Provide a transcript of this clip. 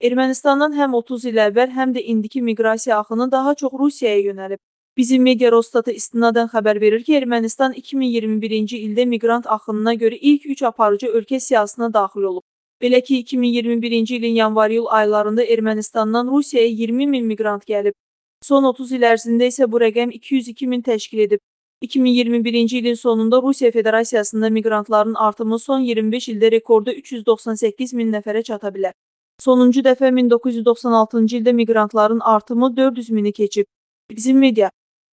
Ermənistandan həm 30 il əvvəl, həm də indiki miqrasiya axını daha çox Rusiyaya yönəlib. Bizim media Rostatı istinadən xəbər verir ki, Ermənistan 2021-ci ildə miqrant axınına görə ilk 3 aparıcı ölkə siyahısına daxil olub. Belə ki, 2021-ci ilin yanvar-iyul aylarında Ermənistandan Rusiyaya 20 min miqrant gəlib. Son 30 il ərzində isə bu rəqəm 202 min təşkil edib. 2021-ci ilin sonunda Rusiya Federasiyasında miqrantların artımı son 25 ildə rekorda 398 min nəfərə çata bilər. Sonuncu dəfə 1996-cı ildə miqrantların artımı 400 mini keçib. Bizim media